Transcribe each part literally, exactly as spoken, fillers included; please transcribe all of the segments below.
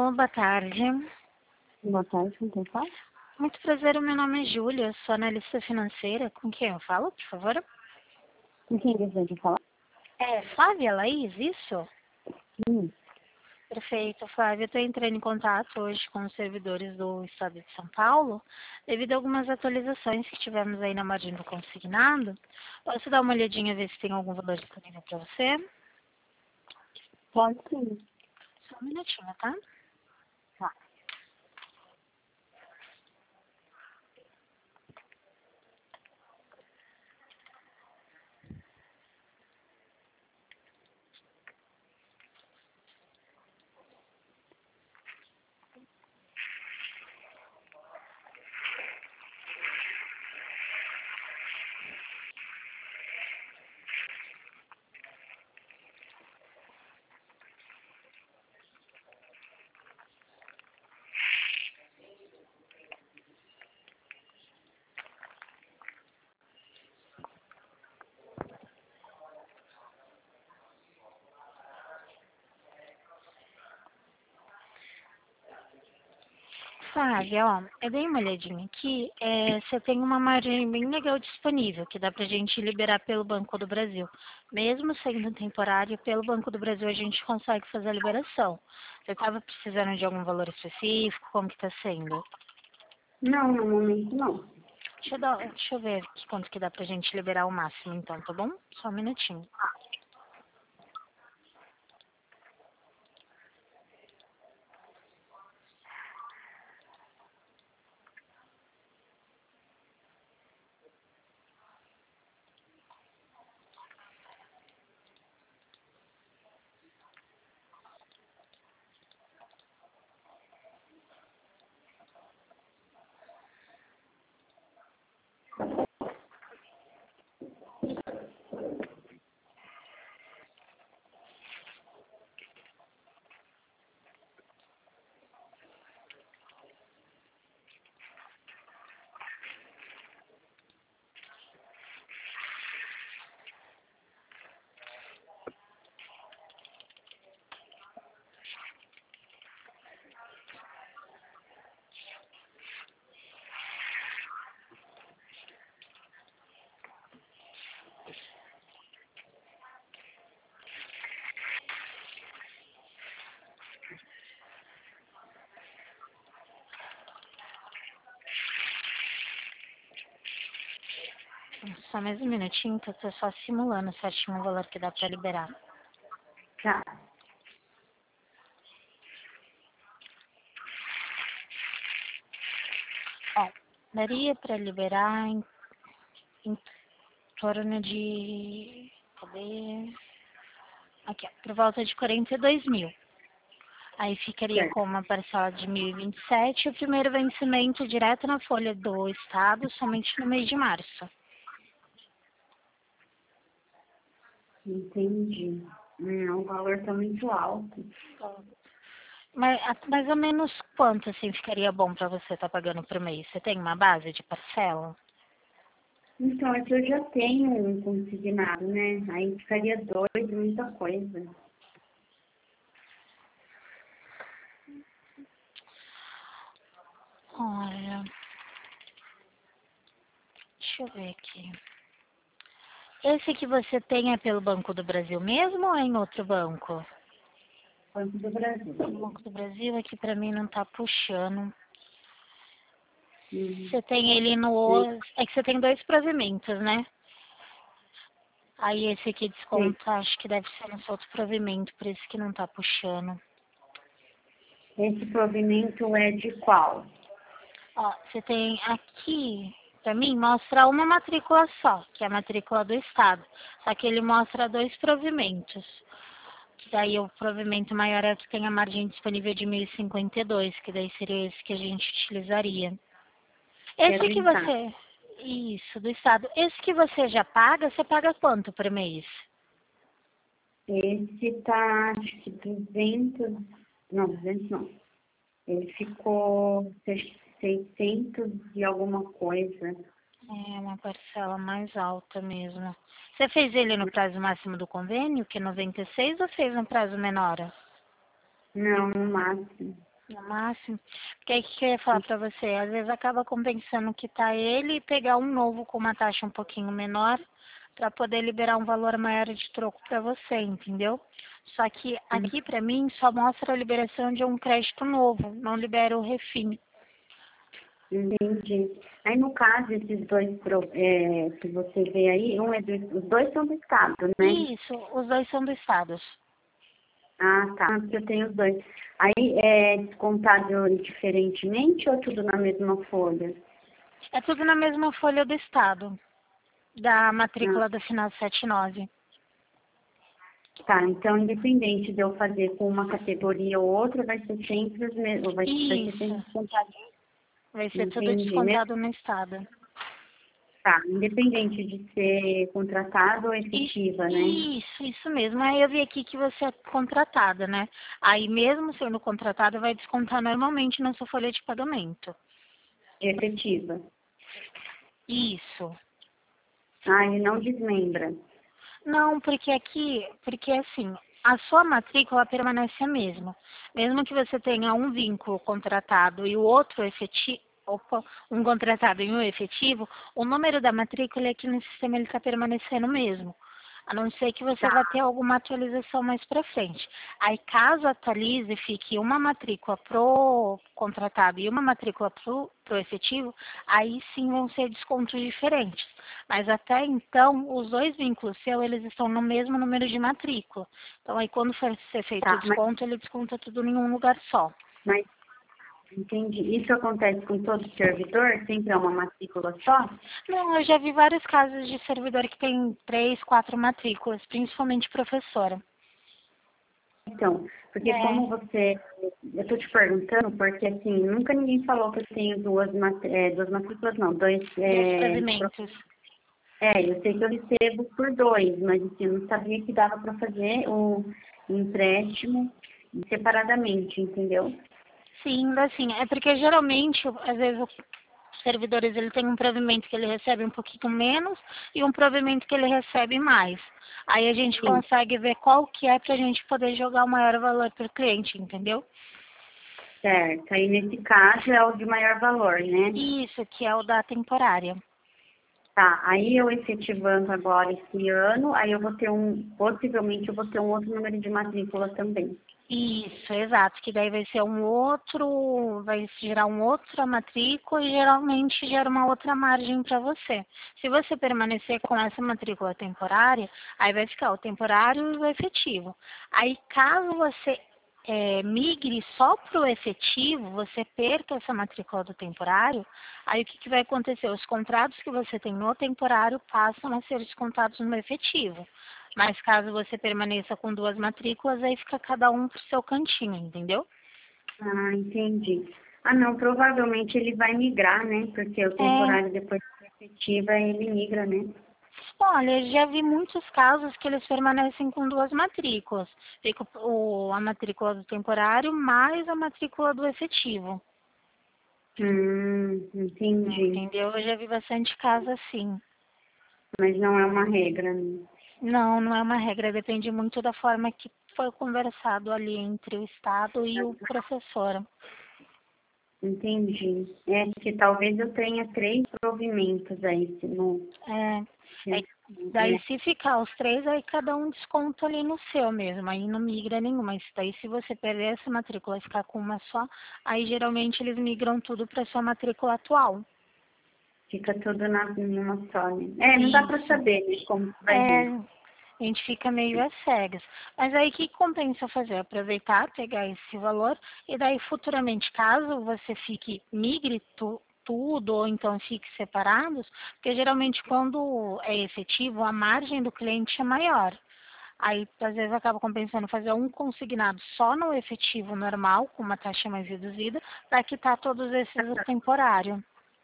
Alô, boa tarde. Boa tarde, com quem fala? Muito prazer, o meu nome é Júlia, sou analista financeira. Com quem eu falo, por favor? Com quem deseja falar? É Flávia Laís, isso? Sim. Perfeito, Flávia. Eu estou entrando em contato hoje com os servidores do Estado de São Paulo, devido a algumas atualizações que tivemos aí na margem do consignado. Posso dar uma olhadinha, ver se tem algum valor disponível para você? Pode sim. Só um minutinho, tá? Tá. Flávia, ó, eu dei uma olhadinha aqui, é, você tem uma margem bem legal disponível, que dá pra gente liberar pelo Banco do Brasil. Mesmo sendo temporário, pelo Banco do Brasil a gente consegue fazer a liberação. Você estava precisando de algum valor específico? Como que tá sendo? Não, no momento não. Deixa eu, dar, deixa eu ver aqui quanto que dá pra gente liberar o máximo então, tá bom? Só um minutinho. Só mais um minutinho que eu tô só simulando certinho o valor que dá pra liberar. Tá. Ó, daria pra liberar em, em torno de... Cadê? Aqui, ó, por volta de quarenta e dois mil. Aí ficaria Certo. com uma parcela de mil e vinte e sete e o primeiro vencimento direto na folha do Estado somente no mês de março. Entendi. Hum, o valor tá muito alto. Mas a- mais ou menos quanto assim ficaria bom para você estar pagando por mês? Você tem uma base de parcela? Então, é que eu já tenho um consignado, né? Aí ficaria dois, muita coisa. Olha, deixa eu ver aqui. Esse que você tem é pelo Banco do Brasil mesmo ou é em outro banco? Banco do Brasil. O Banco do Brasil aqui para mim não tá puxando. Uhum. Você tem ele no... É que você tem dois provimentos, né? Aí esse aqui Sim. desconta, acho que deve ser nesse outro provimento, por isso que não tá puxando. Esse provimento é de qual? Ó, você tem aqui, pra mim, mostra uma matrícula só, que é a matrícula do Estado. Só que ele mostra dois provimentos. Que daí o provimento maior é o que tem a margem disponível de mil e cinquenta e dois, que daí seria esse que a gente utilizaria. Que é Esse do que Estado. você... Isso, do Estado. Esse que você já paga, você paga quanto por mês? Esse tá, acho que duzentos... Não, duzentos não. Ele ficou seiscentos e alguma coisa. É uma parcela mais alta mesmo. Você fez ele no prazo máximo do convênio, que é noventa e seis, ou fez um prazo menor? Não, no máximo. No máximo. Porque aí o que eu ia falar pra você? Às vezes acaba compensando quitar ele e pegar um novo com uma taxa um pouquinho menor para poder liberar um valor maior de troco para você, entendeu? Só que aqui pra mim só mostra a liberação de um crédito novo, não libera o refim. Entendi. Aí, no caso, esses dois pro- é, que você vê aí, um é do, os dois são do Estado, né? Isso, os dois são do estado. Ah, tá. Porque eu tenho os dois. Aí, é descontado diferentemente ou tudo na mesma folha? É tudo na mesma folha do estado, da Ah, matrícula do final sete nove. tá. Então, independente de eu fazer com uma categoria ou outra, vai ser sempre os mesmos, vai, vai ser sempre Isso, descontado. vai ser tudo Entendi. Mesmo, descontado no estado. tá. Independente de ser contratado ou Isso, efetiva, né? isso, isso mesmo. Aí eu vi aqui que você é contratada, né? Aí mesmo sendo contratada, vai descontar normalmente na sua folha de pagamento. Efetiva. Isso. Ah, ele não desmembra. Não, porque aqui, porque assim, a sua matrícula permanece a mesma. Mesmo que você tenha um vínculo contratado e o outro efetivo, opa, um contratado e um efetivo, o número da matrícula aqui no sistema ele está permanecendo mesmo. A não ser que você Tá, vá ter alguma atualização mais para frente. Aí, caso atualize, fique uma matrícula pro contratado e uma matrícula pro, pro efetivo, aí sim vão ser descontos diferentes. Mas até então, os dois vínculos seus, eles estão no mesmo número de matrícula. Então, aí quando for ser feito o tá. Mas, desconto, ele desconta tudo em um lugar só. mas entendi. Isso acontece com todo servidor? Sempre é uma matrícula só? Não, eu já vi vários casos de servidor que tem três, quatro matrículas, principalmente professora. Então, porque É, como você, eu tô te perguntando, porque assim, nunca ninguém falou que eu tenho duas, mat- é, duas matrículas, não, dois, dois é, pro- provimentos. é, eu sei que eu recebo por dois, mas assim, eu não sabia que dava para fazer o empréstimo separadamente, entendeu? Sim, assim, é porque geralmente, às vezes, os servidores ele tem um provimento que ele recebe um pouquinho menos e um provimento que ele recebe mais. Aí a gente Sim, consegue ver qual que é para a gente poder jogar o maior valor para o cliente, entendeu? certo. Aí nesse caso é o de maior valor, né? Isso, que é o da temporária. Tá, aí eu efetivando agora esse ano, aí eu vou ter um, possivelmente eu vou ter um outro número de matrícula também. Isso, exato, que daí vai ser um outro, vai gerar um outra matrícula e geralmente gera uma outra margem para você. Se você permanecer com essa matrícula temporária, aí vai ficar o temporário e o efetivo. Aí caso você é, migre só para o efetivo, você perca essa matrícula do temporário, aí o que, que vai acontecer? Os contratos que você tem no temporário passam a ser descontados no efetivo. Mas caso você permaneça com duas matrículas, aí fica cada um pro seu cantinho, entendeu? Ah, entendi. Ah, não, provavelmente ele vai migrar, né? Porque o É, temporário depois da efetiva, ele migra, né? olha, já vi muitos casos que eles permanecem com duas matrículas. Fica o, a matrícula do temporário mais a matrícula do efetivo. Hum, entendi. Entendeu? Eu já vi bastante casos assim. Mas não é uma regra, né? Não, não é uma regra, depende muito da forma que foi conversado ali entre o Estado e o professor. Entendi. É que talvez eu tenha três provimentos aí, se não... É, aí, daí Né? se ficar os três, aí cada um desconta ali no seu mesmo, aí não migra nenhum, mas daí se você perder essa matrícula e ficar com uma só, aí geralmente eles migram tudo para sua matrícula atual. Fica tudo na, numa só, né? É, não dá pra Isso. saber, né, como que vai É, vir. a gente fica meio às cegas. Mas aí o que compensa fazer? Aproveitar, pegar esse valor e daí futuramente, caso você fique, migre tu, tudo ou então fique separados, porque geralmente quando é efetivo, a margem do cliente é maior. Aí, às vezes, acaba compensando fazer um consignado só no efetivo normal, com uma taxa mais reduzida, para quitar todos esses temporários.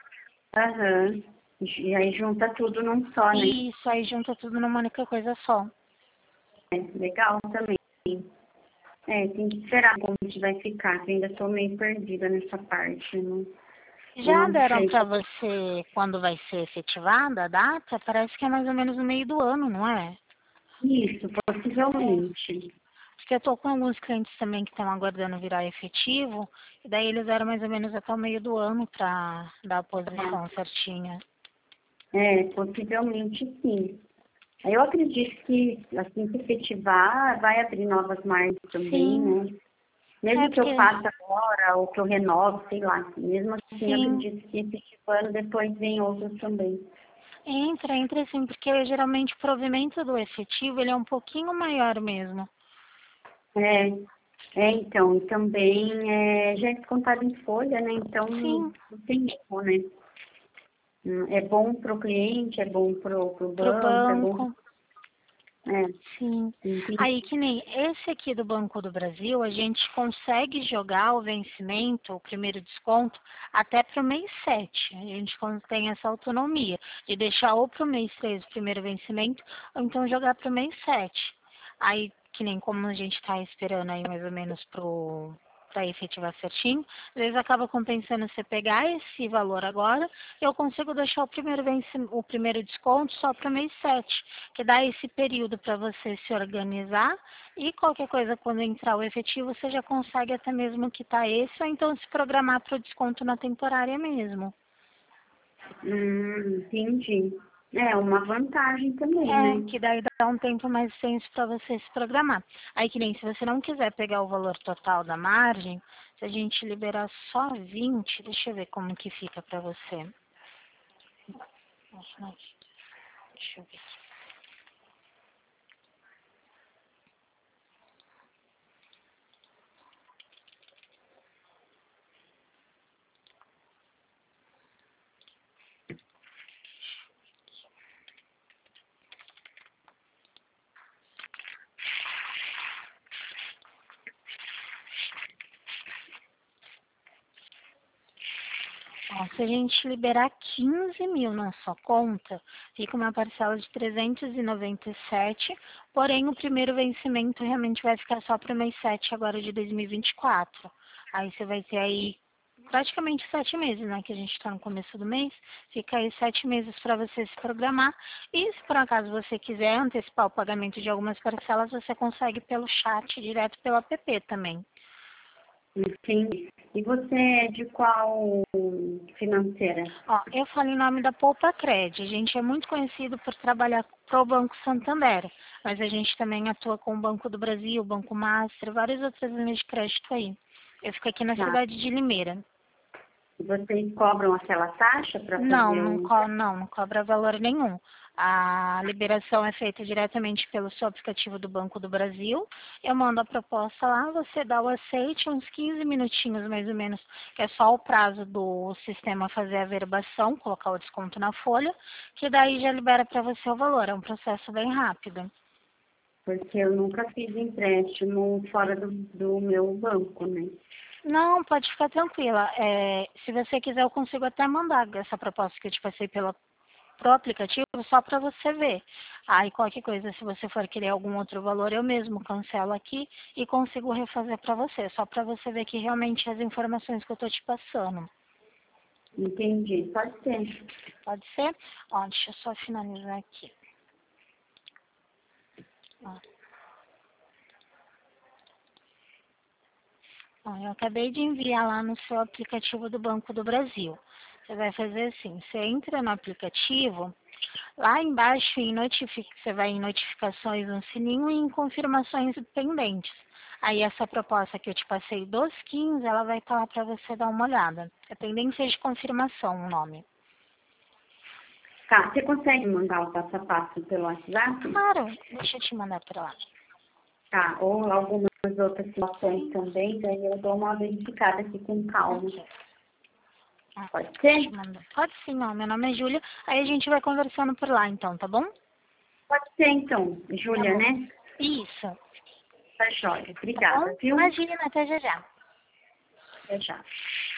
Aham. E aí junta tudo num só, né? E isso aí junta tudo numa única coisa só. É, legal também. É, tem que esperar como que vai ficar, que eu ainda tô meio perdida nessa parte. Não, eu Já não deram sei. para você quando vai ser efetivada a data? Parece que é mais ou menos no meio do ano, não é? Isso, É. possivelmente. Porque eu tô com alguns clientes também que estão aguardando virar efetivo, e daí eles eram mais ou menos até o meio do ano para dar a posição certinha. É, possivelmente sim. Aí eu acredito que, assim que efetivar, vai abrir novas margens também, Sim. né? Mesmo É que eu porque, faça agora, ou que eu renove, sei lá. Mesmo assim, eu sim, acredito que efetivando, depois vem outros também. entra, entra sim, porque geralmente o provimento do efetivo, ele é um pouquinho maior mesmo. É, é então, e também é, já é descontado em folha, né? Então, Sim, não tem erro, né? Hum, É bom para o cliente, é bom para o pro banco, é bom. banco. É, Sim. entendi. Aí, que nem esse aqui do Banco do Brasil, a gente consegue jogar o vencimento, o primeiro desconto, até para o mês sete. A gente con- tem essa autonomia de deixar ou para o mês três o primeiro vencimento, ou então jogar para o mês sete. Aí, que nem como a gente está esperando aí mais ou menos pro para efetivar certinho, às vezes acaba compensando você pegar esse valor agora, eu consigo deixar o primeiro, venci- o primeiro desconto só para o mês sete, que dá esse período para você se organizar e qualquer coisa quando entrar o efetivo você já consegue até mesmo quitar esse ou então se programar para o desconto na temporária mesmo. Hum, entendi. É uma vantagem também, É, né? que daí dá um tempo mais extenso para você se programar. Aí que nem se você não quiser pegar o valor total da margem, se a gente liberar só vinte, deixa eu ver como que fica para você. Nossa, deixa eu ver. Ó, se a gente liberar quinze mil na sua conta, fica uma parcela de trezentos e noventa e sete, porém o primeiro vencimento realmente vai ficar só para o mês sete agora de dois mil e vinte e quatro. Aí você vai ter aí praticamente sete meses, né? Que a gente está no começo do mês, fica aí sete meses para você se programar. E se por acaso você quiser antecipar o pagamento de algumas parcelas, você consegue pelo chat, direto pelo app também. Entendi. E você é de qual financeira? Ó, eu falo em nome da Poupa Cred. A gente é muito conhecido por trabalhar para o Banco Santander, mas a gente também atua com o Banco do Brasil, o Banco Master, várias outras linhas de crédito aí. Eu fico aqui na Tá. cidade de Limeira. E vocês cobram aquela taxa para Não, fazer não, um. co não, não cobra valor nenhum. A liberação é feita diretamente pelo seu aplicativo do Banco do Brasil. Eu mando a proposta lá, você dá o aceite, uns quinze minutinhos mais ou menos, que é só o prazo do sistema fazer a verbação, colocar o desconto na folha, que daí já libera para você o valor. É um processo bem rápido. Porque eu nunca fiz empréstimo fora do, do meu banco, né? Não, pode ficar tranquila. É, se você quiser, eu consigo até mandar essa proposta que eu te passei pela pro aplicativo só para você ver. Aí qualquer coisa, se você for querer algum outro valor, eu mesmo cancelo aqui e consigo refazer para você, só para você ver que realmente as informações que eu estou te passando. Entendi. Pode ser. Pode ser? Ó, deixa eu só finalizar aqui. Ó. Ó, eu acabei de enviar lá no seu aplicativo do Banco do Brasil. Você vai fazer assim, você entra no aplicativo, lá embaixo em notific... você vai em notificações no sininho e em confirmações pendentes. Aí essa proposta que eu te passei dos quinze, ela vai estar lá para você dar uma olhada. É pendência de confirmação o nome. Tá, você consegue mandar o passo a passo pelo WhatsApp? Claro, deixa eu te mandar para lá. Tá, ou algumas outras situações Sim, também, daí eu dou uma verificada aqui com calma. ok. Ah, Pode deixa eu ser? mandar. Pode sim, ó, meu nome é Júlia. Aí a gente vai conversando por lá então, tá bom? Pode ser então, Tá Júlia, bom. né? Isso. Tá jóia. Tá bom? Obrigada, viu? Imagina, até já já. Até já.